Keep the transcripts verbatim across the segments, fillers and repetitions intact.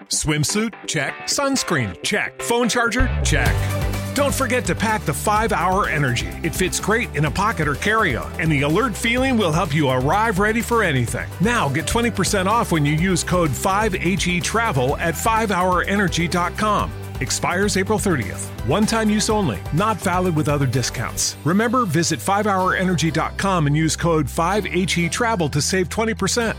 Swimsuit? Check. Sunscreen? Check. Phone charger? Check. Don't forget to pack the five hour Energy. It fits great in a pocket or carry-on, and the alert feeling will help you arrive ready for anything. Now get twenty percent off when you use code five H E Travel at five hour energy dot com. Expires April thirtieth. One-time use only. Not valid with other discounts. Remember, visit five hour energy dot com and use code five H E Travel to save twenty percent.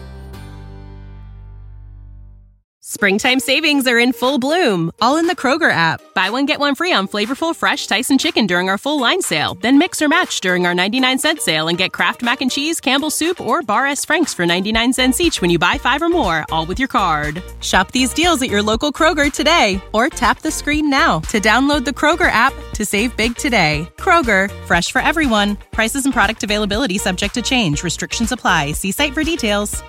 Springtime savings are in full bloom, all in the Kroger app. Buy one, get one free on flavorful, fresh Tyson chicken during our full line sale. Then mix or match during our ninety-nine cent sale and get Kraft Mac and Cheese, Campbell's Soup, or Bar S. Frank's for ninety-nine cents each when you buy five or more, all with your card. Shop these deals at your local Kroger today, or tap the screen now to download the Kroger app to save big today. Kroger, fresh for everyone. Prices and product availability subject to change. Restrictions apply. See site for details.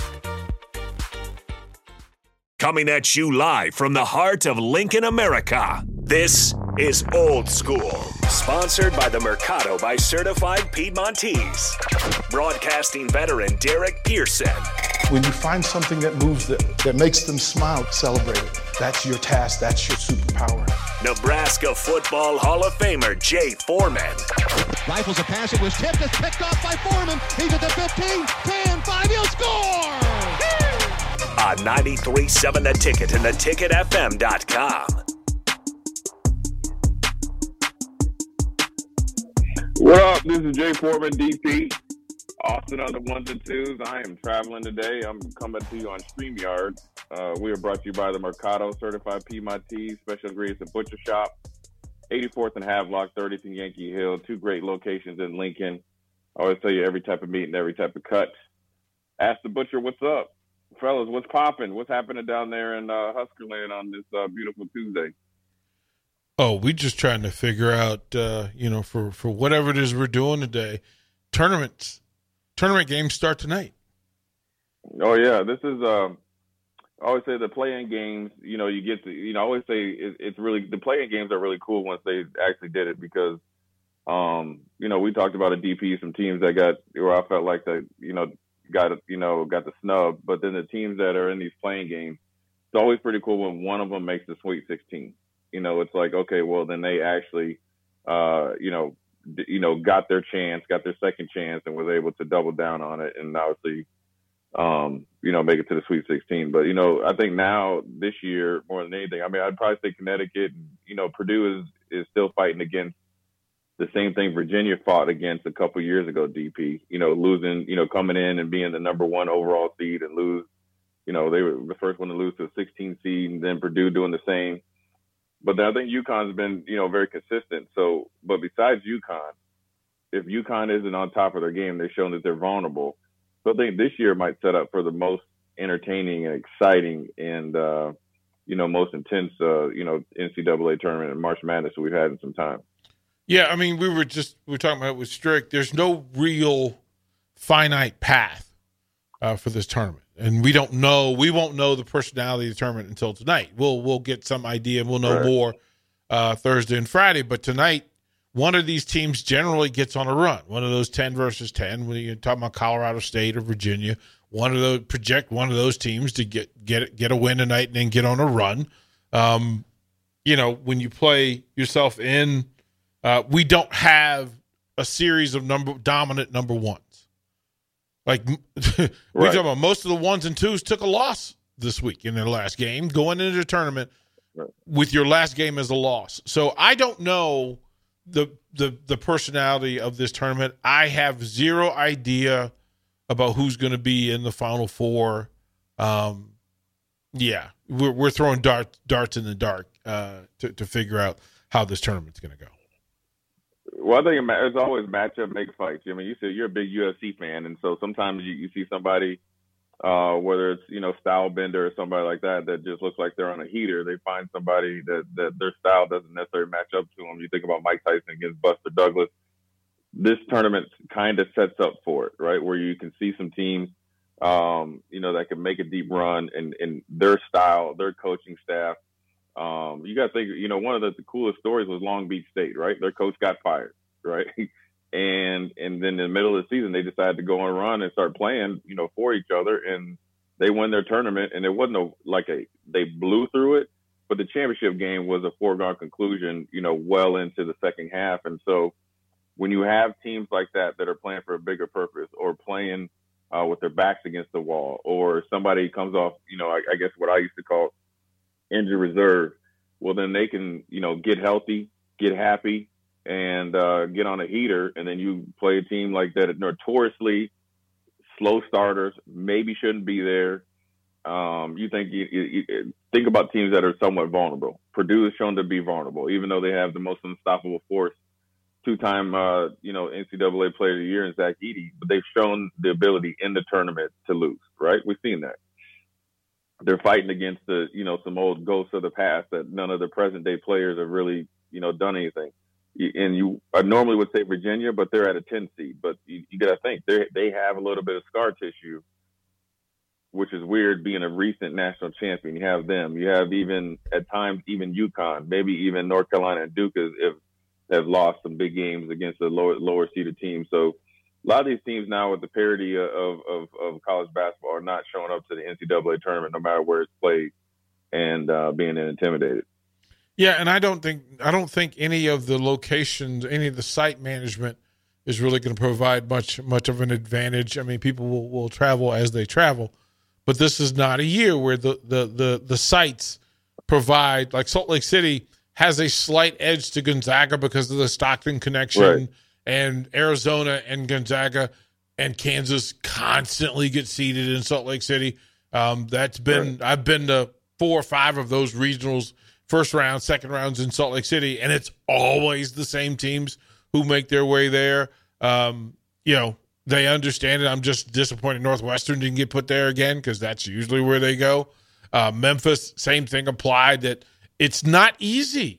Coming at you live from the heart of Lincoln, America. This is Old School, sponsored by the Mercado by Certified Piedmontese. Broadcasting veteran Derek Pearson. When you find something that moves them, that makes them smile, celebrate it. That's your task. That's your superpower. Nebraska Football Hall of Famer Jay Foreman. Rifles a pass. It was tipped. It's picked off by Foreman. He's at the fifteen, ten, five. He'll score! On ninety-three point seven The Ticket and the ticket f m dot com. What up? This is Jay Foreman, D P. Austin on the ones and twos. I am traveling today. I'm coming to you on StreamYard. Uh, we are brought to you by the Mercado Certified Piedmontese, Special Ingredients and Butcher Shop, eighty-fourth and Havelock, thirtieth and Yankee Hill. Two great locations in Lincoln. I always tell you every type of meat and every type of cut. Ask the butcher what's up. Fellas, what's popping? What's happening down there in uh, Huskerland on this uh, beautiful Tuesday? Oh, we just trying to figure out, uh, you know, for, for whatever it is we're doing today. Tournaments, tournament games start tonight. Oh yeah, this is. Uh, I always say the play-in games. You know, you get to. You know, I always say it, it's really the play-in games are really cool once they actually did it because, um, you know, we talked about a D P, some teams that got where I felt like that, you know. got you know got the snub, but then the teams that are in these playing games, it's always pretty cool when one of them makes the Sweet sixteen. You know, it's like, okay, well then they actually uh you know d- you know got their chance, got their second chance, and was able to double down on it and obviously um you know make it to the Sweet sixteen. But you know, I think now this year more than anything, I mean, I'd probably say Connecticut, you know, Purdue is is still fighting against the same thing Virginia fought against a couple years ago, D P, you know, losing, you know, coming in and being the number one overall seed and lose, you know, they were the first one to lose to a sixteen seed, and then Purdue doing the same. But then I think UConn's been, you know, very consistent. So, but besides UConn, if UConn isn't on top of their game, they've shown that they're vulnerable. So I think this year might set up for the most entertaining and exciting and, uh, you know, most intense, uh, you know, N C double A tournament and March Madness we've had in some time. Yeah, I mean, we were just we were talking about it with Strick. There's no real finite path uh, for this tournament, and we don't know. We won't know the personality of the tournament until tonight. We'll we'll get some idea, and we'll know right. more uh, Thursday and Friday. But tonight, one of these teams generally gets on a run. One of those ten versus ten. When you're talking about Colorado State or Virginia, one of those project one of those teams to get get get a win tonight and then get on a run. Um, you know, when you play yourself in. Uh, we don't have a series of number dominant number ones. Like we right. talking about most of the ones and twos took a loss this week in their last game, going into the tournament right. with your last game as a loss. So I don't know the the the personality of this tournament. I have zero idea about who's going to be in the Final Four. Um, yeah, we're we're throwing darts darts in the dark uh, to to figure out how this tournament's going to go. Well, I think it's always matchup make fights. I mean, you said you're a big U F C fan, and so sometimes you, you see somebody, uh, whether it's, you know, style bender or somebody like that, that just looks like they're on a heater. They find somebody that, that their style doesn't necessarily match up to them. You think about Mike Tyson against Buster Douglas. This tournament kind of sets up for it, right, where you can see some teams, um, you know, that can make a deep run and, and their style, their coaching staff. Um, you got to think, you know, one of the, the coolest stories was Long Beach State, right? Their coach got fired, right? and and then in the middle of the season, they decided to go on a run and start playing, you know, for each other. And they won their tournament, and it wasn't a, like a they blew through it, but the championship game was a foregone conclusion, you know, well into the second half. And so when you have teams like that that are playing for a bigger purpose or playing uh, with their backs against the wall, or somebody comes off, you know, I, I guess what I used to call injury reserve, well, then they can, you know, get healthy, get happy, and uh, get on a heater, and then you play a team like that notoriously slow starters, maybe shouldn't be there. Um, you think you, you, you think about teams that are somewhat vulnerable. Purdue has shown to be vulnerable, even though they have the most unstoppable force, two-time uh, you know N C double A Player of the Year in Zach Edey, but they've shown the ability in the tournament to lose. Right, we've seen that. They're fighting against the you know some old ghosts of the past that none of the present-day players have really you know done anything. And you I normally would say Virginia, but they're at a ten seed. But you, you got to think they they have a little bit of scar tissue, which is weird being a recent national champion. You have them. You have even at times even UConn, maybe even North Carolina and Duke have, have lost some big games against the lower lower seeded teams. So a lot of these teams now with the parity of, of, of college basketball are not showing up to the N C double A tournament, no matter where it's played, and uh, being intimidated. Yeah, and I don't think I don't think any of the locations, any of the site management is really going to provide much much of an advantage. I mean, people will, will travel as they travel, but this is not a year where the, the, the, the sites provide, like Salt Lake City has a slight edge to Gonzaga because of the Stockton connection, right. And Arizona and Gonzaga and Kansas constantly get seeded in Salt Lake City. Um, that's been right. I've been to four or five of those regionals. First round, second rounds in Salt Lake City, and it's always the same teams who make their way there. Um, you know, they understand it. I'm just disappointed Northwestern didn't get put there again because that's usually where they go. Uh, Memphis, same thing applied, that it's not easy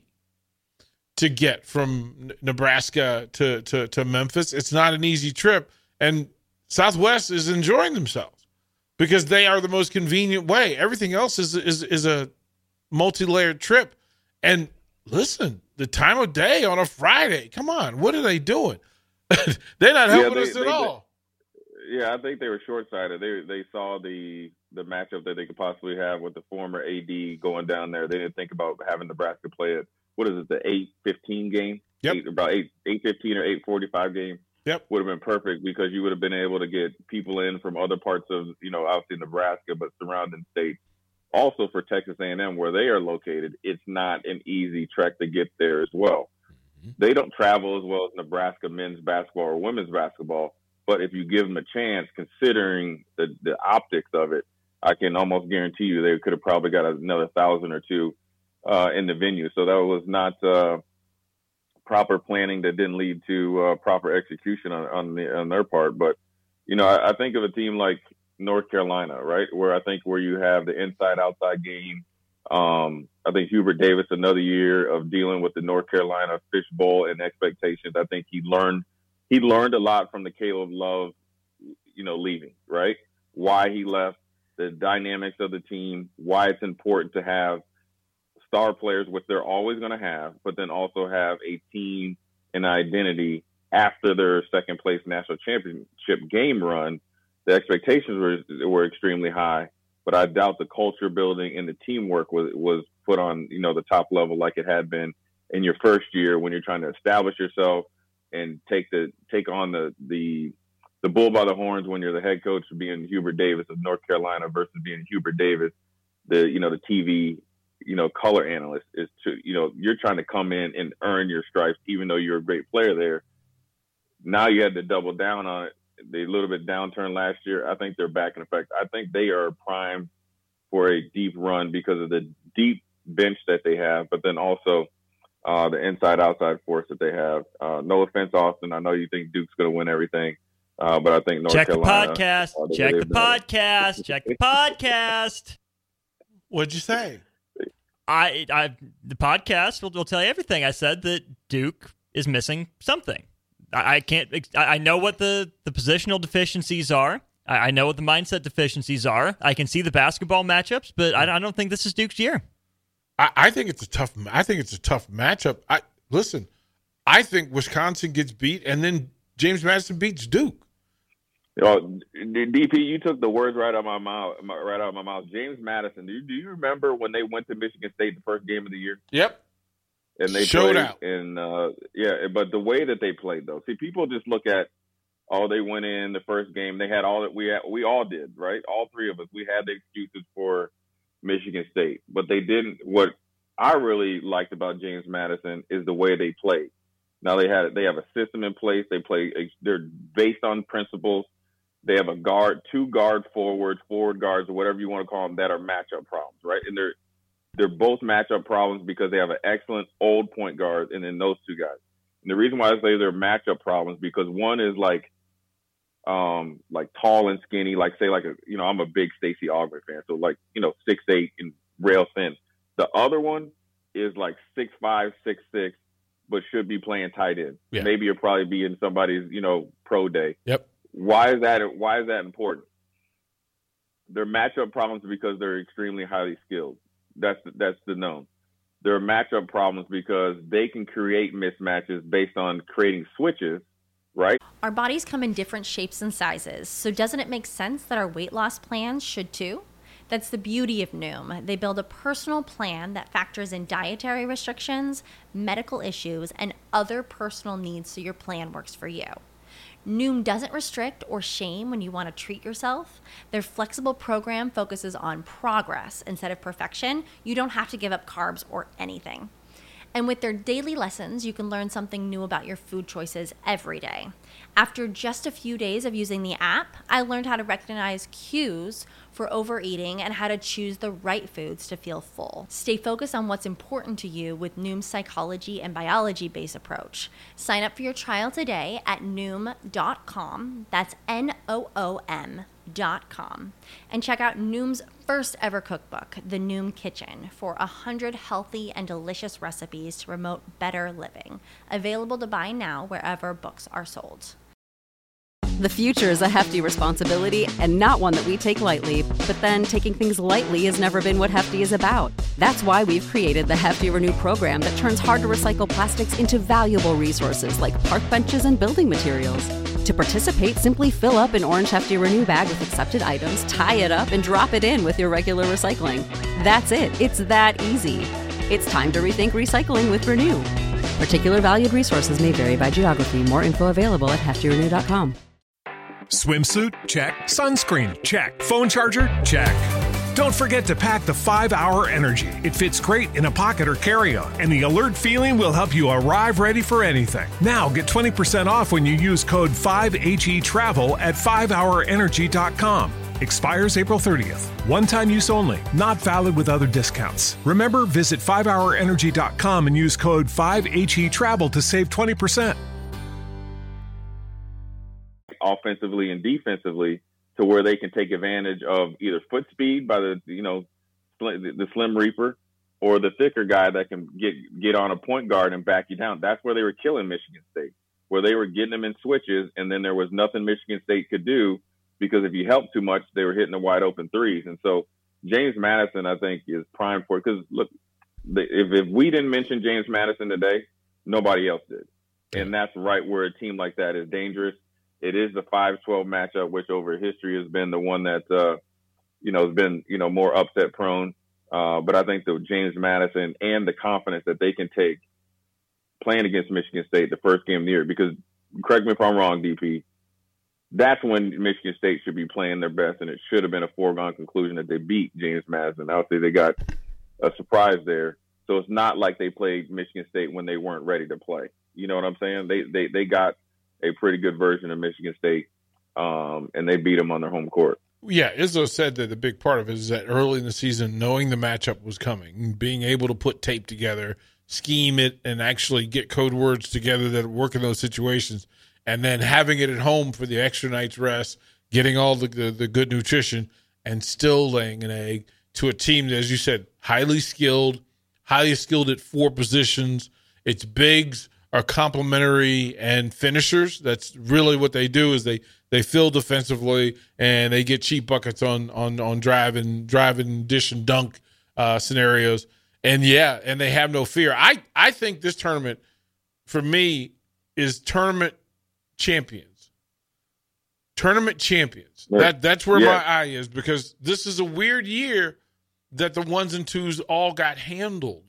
to get from Nebraska to, to, to Memphis. It's not an easy trip, and Southwest is enjoying themselves because they are the most convenient way. Everything else is is is a multi-layered trip. And listen, the time of day on a Friday, come on, what are they doing? They're not helping yeah, they, us at they, all. They, yeah, I think they were short-sighted. They they saw the the matchup that they could possibly have with the former A D going down there. They didn't think about having Nebraska play it. What is it, the eight fifteen game? Yep. Eight, about eight fifteen or eight forty-five game. Yep. Would have been perfect because you would have been able to get people in from other parts of, you know, obviously Nebraska, but surrounding states. Also for Texas A and M, where they are located, it's not an easy trek to get there as well. Mm-hmm. They don't travel as well as Nebraska men's basketball or women's basketball, but if you give them a chance, considering the, the optics of it, I can almost guarantee you they could have probably got another thousand or two uh, in the venue. So that was not uh, proper planning that didn't lead to uh, proper execution on, on, the, on their part. But, you know, I, I think of a team like North Carolina, right? Where I think where you have the inside-outside game. Um, I think Hubert Davis, another year of dealing with the North Carolina fishbowl and expectations. I think he learned he learned a lot from the Caleb Love, you know, leaving, right? Why he left, the dynamics of the team, why it's important to have star players, which they're always going to have, but then also have a team and identity after their second place national championship game run. The expectations were were extremely high, but I doubt the culture building and the teamwork was was put on, you know, the top level like it had been in your first year when you're trying to establish yourself and take the take on the the the bull by the horns when you're the head coach, being Hubert Davis of North Carolina versus being Hubert Davis, the you know the T V you know color analyst. Is to you know you're trying to come in and earn your stripes, even though you're a great player there. Now you had to double down on it. They a little bit downturn last year. I think they're back in effect. I think they are primed for a deep run because of the deep bench that they have, but then also uh, the inside-outside force that they have. Uh, no offense, Austin. I know you think Duke's going to win everything, uh, but I think North Check Carolina. The podcast. Uh, Check the podcast. Check the podcast. What'd you say? I, I, the podcast will, will tell you everything. I said that Duke is missing something. I can't. I know what the, the positional deficiencies are. I know what the mindset deficiencies are. I can see the basketball matchups, but I, I don't think this is Duke's year. I, I think it's a tough. I think it's a tough matchup. I listen. I think Wisconsin gets beat, and then James Madison beats Duke. Oh, D P, you took the words right out of my mouth. Right out of my mouth. James Madison. Do you, do you remember when they went to Michigan State the first game of the year? Yep. And they showed played, out. And uh, yeah, but the way that they played, though, see, people just look at, oh, they went in the first game. They had all that we had, we all did, right? All three of us. We had the excuses for Michigan State, but they didn't. What I really liked about James Madison is the way they played. Now they had they have a system in place. They play. They're based on principles. They have a guard, two guard forwards, forward guards, or whatever you want to call them, that are matchup problems, right? And they're they're both matchup problems because they have an excellent old point guard, and then those two guys. And the reason why I say they're matchup problems because one is like, um, like tall and skinny, like say like a you know I'm a big Stacey Augmon fan, so like you know six eight and rail thin. The other one is like six five, six six, but should be playing tight end. Yeah. Maybe you'll probably be in somebody's you know pro day. Yep. Why is that? Why is that important? They're matchup problems because they're extremely highly skilled. That's that's the known. They're matchup problems because they can create mismatches based on creating switches, right? Our bodies come in different shapes and sizes, so doesn't it make sense that our weight loss plans should too? That's the beauty of Noom. They build a personal plan that factors in dietary restrictions, medical issues, and other personal needs so your plan works for you. Noom doesn't restrict or shame when you want to treat yourself. Their flexible program focuses on progress instead of perfection. You don't have to give up carbs or anything. And with their daily lessons, you can learn something new about your food choices every day. After just a few days of using the app, I learned how to recognize cues for overeating and how to choose the right foods to feel full. Stay focused on what's important to you with Noom's psychology and biology-based approach. Sign up for your trial today at noom dot com. That's N O O M dot com. And check out Noom's first ever cookbook, The Noom Kitchen, for one hundred healthy and delicious recipes to promote better living. Available to buy now wherever books are sold. The future is a hefty responsibility and not one that we take lightly. But then taking things lightly has never been what Hefty is about. That's why we've created the Hefty Renew program that turns hard-to-recycle plastics into valuable resources like park benches and building materials. To participate, simply fill up an orange Hefty Renew bag with accepted items, tie it up, and drop it in with your regular recycling. That's it. It's that easy. It's time to rethink recycling with Renew. Particular valued resources may vary by geography. More info available at hefty renew dot com. Swimsuit? Check. Sunscreen? Check. Phone charger? Check. Don't forget to pack the five hour Energy. It fits great in a pocket or carry-on, and the alert feeling will help you arrive ready for anything. Now get twenty percent off when you use code five H E travel at five hour energy dot com. Expires April thirtieth. One-time use only. Not valid with other discounts. Remember, visit five hour energy dot com and use code five H E travel to save twenty percent. Offensively and defensively, to where they can take advantage of either foot speed by the you know the Slim Reaper or the thicker guy that can get get on a point guard and back you down. That's where they were killing Michigan State, where they were getting them in switches, and then there was nothing Michigan State could do because if you helped too much, they were hitting the wide open threes. And so James Madison, I think, is primed for it because look, the, if if we didn't mention James Madison today, nobody else did, and that's right where a team like that is dangerous. It is the five twelve matchup, which over history has been the one that, uh, you know, has been, you know, more upset prone. Uh, but I think the James Madison and the confidence that they can take playing against Michigan State the first game of the year, because correct me if I'm wrong, D P, that's when Michigan State should be playing their best, and it should have been a foregone conclusion that they beat James Madison. I would say they got a surprise there. So it's not like they played Michigan State when they weren't ready to play. You know what I'm saying? They they they got a pretty good version of Michigan State, um, and they beat them on their home court. Yeah, Izzo said that the big part of it is that early in the season, knowing the matchup was coming, being able to put tape together, scheme it, and actually get code words together that work in those situations, and then having it at home for the extra night's rest, getting all the, the, the good nutrition, and still laying an egg to a team that, as you said, highly skilled, highly skilled at four positions. Its bigs are complementary and finishers. That's really what they do is they, they fill defensively and they get cheap buckets on on on drive and drive and dish and dunk uh, scenarios. And yeah, and they have no fear. I, I think this tournament for me is tournament champions. tournament champions. Yeah. That That's where yeah. my eye is, because this is a weird year that the ones and twos all got handled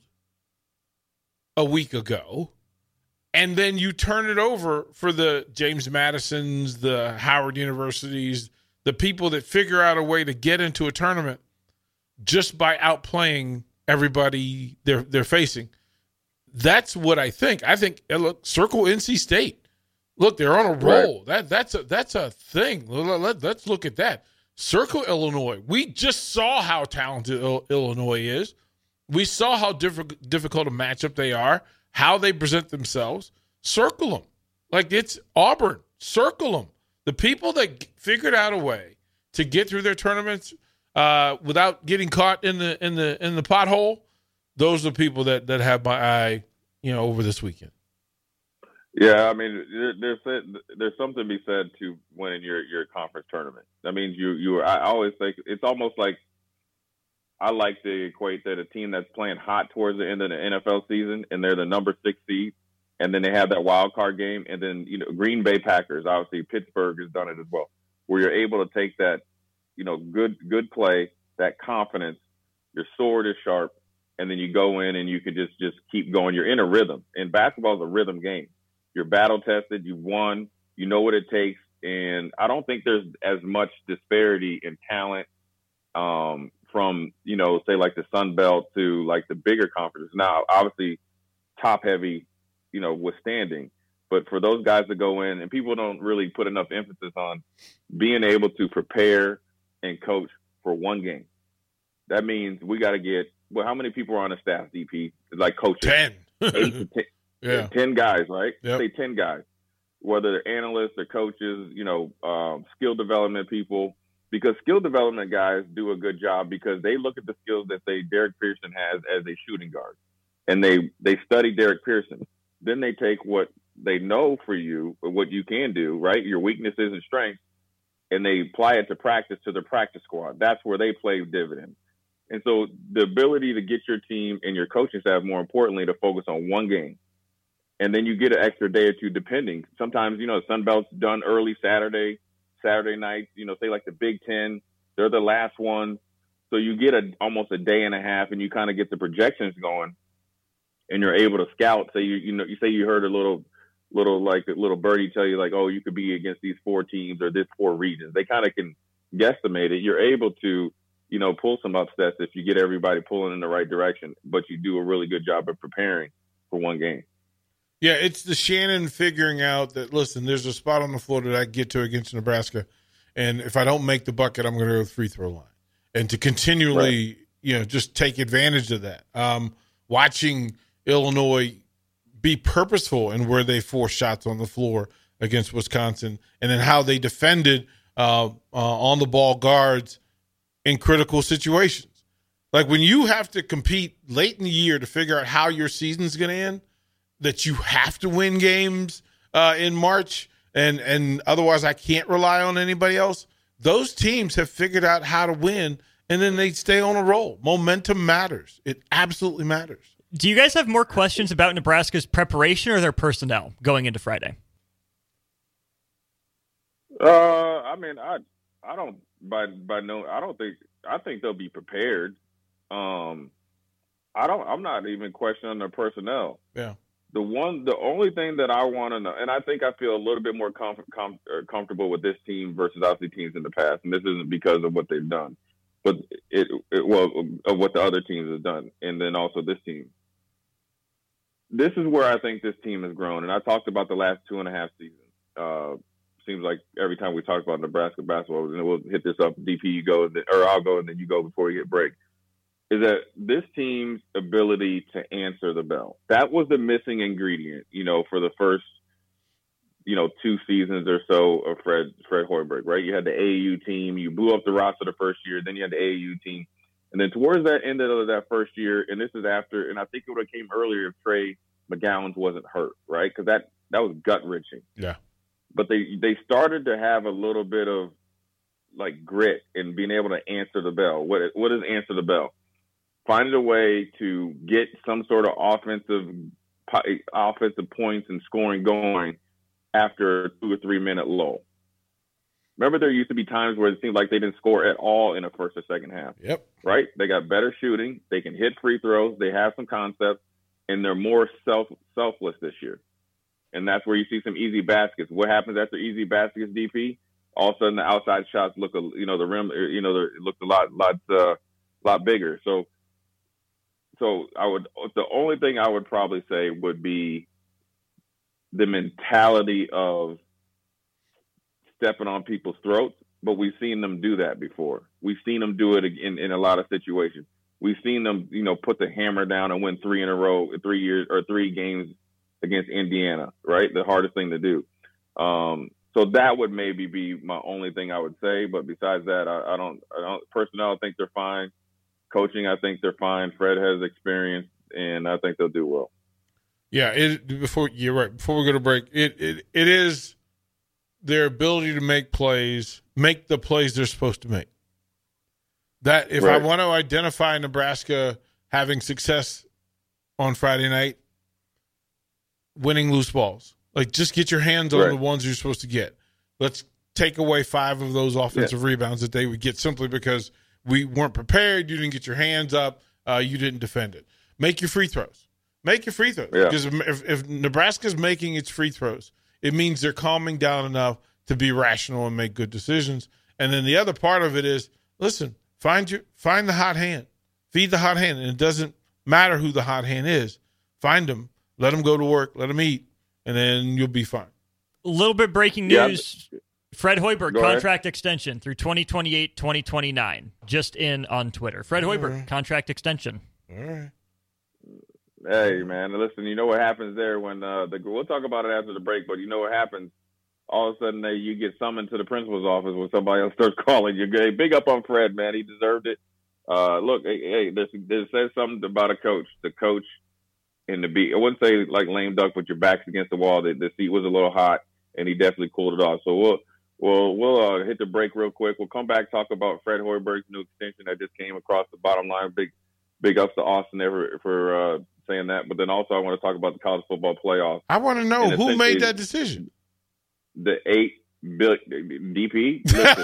a week ago. And then you turn it over for the James Madisons, the Howard Universities, the people that figure out a way to get into a tournament just by outplaying everybody they're they're facing. That's what I think. I think, look, circle N C State. Look, they're on a roll. Right. That that's a that's a thing. Let, let's look at that. Circle Illinois. We just saw how talented Illinois is. We saw how diff- difficult a matchup they are, how they present themselves. Circle them. Like, it's Auburn. Circle them. The people that figured out a way to get through their tournaments uh, without getting caught in the in the in the pothole, those are the people that, that have my eye, you know, over this weekend. Yeah, I mean, there, there's there's something to be said to winning your, your conference tournament. That means you you. I always think it's almost like, I like to equate that a team that's playing hot towards the end of the N F L season and they're the number six seed, and then they have that wild card game, and then, you know, Green Bay Packers, obviously Pittsburgh has done it as well, where you're able to take that, you know, good good play, that confidence, your sword is sharp, and then you go in and you can just just keep going. You're in a rhythm, and basketball is a rhythm game. You're battle tested. You've won. You know what it takes. And I don't think there's as much disparity in talent um, from, you know, say like the Sun Belt to like the bigger conferences. Now, obviously, top heavy, you know, withstanding. But for those guys to go in, and people don't really put enough emphasis on being able to prepare and coach for one game. That means we got to get, well, how many people are on the staff, D P? Like coaches? Ten. Eight to ten. Yeah. ten guys, right? Yep. Say ten guys, whether they're analysts or coaches, you know, um, skill development people, because skill development guys do a good job because they look at the skills that, say, Derek Pearson has as a shooting guard, and they, they study Derek Pearson. Then they take what they know for you, or what you can do, right, your weaknesses and strengths, and they apply it to practice to their practice squad. That's where they play dividends. And so the ability to get your team and your coaching staff, more importantly, to focus on one game. And then you get an extra day or two, depending. Sometimes, you know, Sun Belt's done early Saturday, Saturday night, you know, say like the Big Ten, they're the last one. So you get a, almost a day and a half, and you kind of get the projections going, and you're able to scout. Say you, you know, you say you heard a little, little like a little birdie tell you like, oh, you could be against these four teams or this four regions. They kind of can guesstimate it. You're able to, you know, pull some upsets if you get everybody pulling in the right direction, but you do a really good job of preparing for one game. Yeah, it's the Shannon figuring out that, listen, there's a spot on the floor that I get to against Nebraska, and if I don't make the bucket, I'm going to go to the free throw line. And to continually, right. you know, just take advantage of that. Um, watching Illinois be purposeful in where they force shots on the floor against Wisconsin, and then how they defended uh, uh, on-the-ball guards in critical situations. Like, when you have to compete late in the year to figure out how your season's going to end, that you have to win games uh, in March, and, and otherwise I can't rely on anybody else. Those teams have figured out how to win, and then they stay on a roll. Momentum matters. It absolutely matters. Do you guys have more questions about Nebraska's preparation or their personnel going into Friday? Uh, I mean, I I don't by by no I don't think I think they'll be prepared. Um, I don't. I'm not even questioning their personnel. Yeah. The one, the only thing that I want to know, and I think I feel a little bit more com- com- comfortable with this team versus obviously teams in the past, and this isn't because of what they've done, but it, it well, of what the other teams have done, and then also this team. This is where I think this team has grown, and I talked about the last two and a half seasons. Uh, seems like every time we talk about Nebraska basketball, and we'll hit this up, D P, you go, or I'll go, and then you go before we get break. Is that this team's ability to answer the bell. That was the missing ingredient, you know, for the first, you know, two seasons or so of Fred Fred Hoiberg, right? You had the A A U team. You blew up the roster the first year. Then you had the A A U team. And then towards that end of that first year, and this is after, and I think it would have came earlier if Trey McGowan wasn't hurt, right? Because that, that was gut-wrenching. Yeah. But they, they started to have a little bit of, like, grit and being able to answer the bell. What What is answer the bell? Finding a way to get some sort of offensive offensive points and scoring going after a two or three minute lull. Remember, there used to be times where it seemed like they didn't score at all in the first or second half. Yep. Right? They got better shooting. They can hit free throws. They have some concepts, and they're more self selfless this year. And that's where you see some easy baskets. What happens after easy baskets, D P? All of a sudden, the outside shots look, a, you know, the rim, you know, it looks a lot, lot, uh, lot bigger. So, so I would. The only thing I would probably say would be the mentality of stepping on people's throats, but we've seen them do that before. We've seen them do it in, in a lot of situations. We've seen them, you know, put the hammer down and win three in a row, three years or three games against Indiana, right? The hardest thing to do. Um, so that would maybe be my only thing I would say. But besides that, I, I don't, I don't, personnel, I think they're fine. Coaching, I think they're fine. Fred has experience, and I think they'll do well. Yeah, it, before you're right. Before we go to break, it it it is their ability to make plays, make the plays they're supposed to make. That if right. I want to identify Nebraska having success on Friday night, winning loose balls, like just get your hands on right. the ones you're supposed to get. Let's take away five of those offensive yeah. rebounds that they would get simply because we weren't prepared. You didn't get your hands up. Uh, you didn't defend it. Make your free throws. Make your free throws. Yeah. Because if, if Nebraska's making its free throws, it means they're calming down enough to be rational and make good decisions. And then the other part of it is, listen, find your find the hot hand. Feed the hot hand. And it doesn't matter who the hot hand is. Find them. Let them go to work. Let them eat. And then you'll be fine. A little bit breaking news. Yeah. Fred Hoiberg, Go contract ahead. extension through twenty twenty-eight, twenty twenty-nine. Just in on Twitter. Fred All Hoiberg, right. contract extension. All right. Hey, man, listen, you know what happens there when uh, the we'll talk about it after the break, but you know what happens? All of a sudden, they, you get summoned to the principal's office when somebody else starts calling you. Hey, big up on Fred, man. He deserved it. Uh, look, hey, hey this, this says something about a coach. The coach in the beat. I wouldn't say like lame duck, but your back's against the wall. The, the seat was a little hot, and he definitely cooled it off. So we'll we'll we'll uh, hit the break real quick. We'll come back, talk about Fred Hoiberg's new extension that just came across the bottom line. Big big ups to Austin there for, for uh, saying that. But then also I want to talk about the college football playoff. I want to know who made that decision. The eight billion D P. Listen,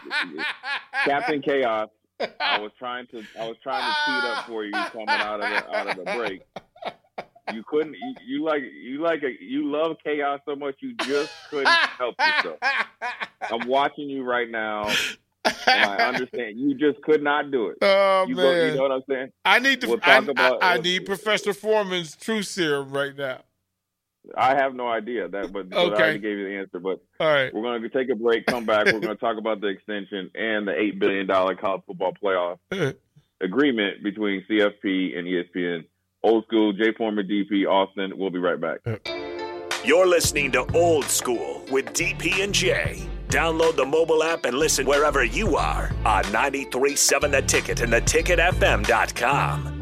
Captain Chaos. I was trying to I was trying to tee it up for you coming out of the out of the break. You couldn't. You, you like you like a, you love chaos so much you just couldn't help yourself. I'm watching you right now, and I understand you just could not do it. Oh you man, go, you know what I'm saying? I need to. We'll I, talk about, I, I need Professor Foreman's truth serum right now. I have no idea that, but, but okay. I already gave you the answer. But all right, we're going to take a break, come back. We're going to talk about the extension and the eight billion dollar college football playoff agreement between C F P and E S P N. Old School, Jay Foreman, D P, Austin. We'll be right back. You're listening to Old School with D P and J. Download the mobile app and listen wherever you are on ninety-three point seven The Ticket and the ticket f m dot com.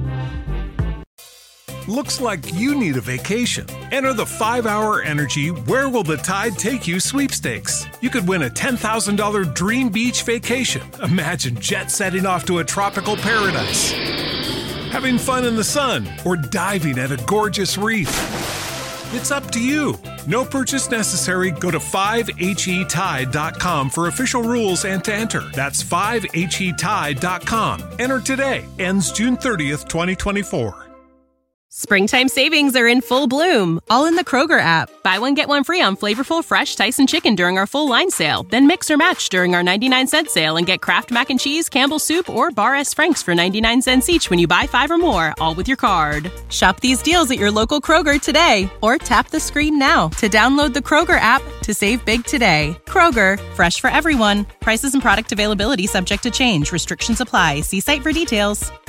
Looks like you need a vacation. Enter the five hour Energy Where Will the Tide Take You sweepstakes. You could win a ten thousand dollars dream beach vacation. Imagine jet setting off to a tropical paradise, having fun in the sun, or diving at a gorgeous reef. It's up to you. No purchase necessary. Go to five H E tide dot com for official rules and to enter. That's five H E tide dot com. Enter today. Ends June thirtieth, twenty twenty-four. Springtime savings are in full bloom, all in the Kroger app. Buy one, get one free on flavorful fresh Tyson chicken during our full line sale. Then mix or match during our ninety-nine cent sale and get Kraft Mac and Cheese, Campbell's Soup, or Bar S. Frank's for ninety-nine cents each when you buy five or more, all with your card. Shop these deals at your local Kroger today, or tap the screen now to download the Kroger app to save big today. Kroger, fresh for everyone. Prices and product availability subject to change. Restrictions apply. See site for details.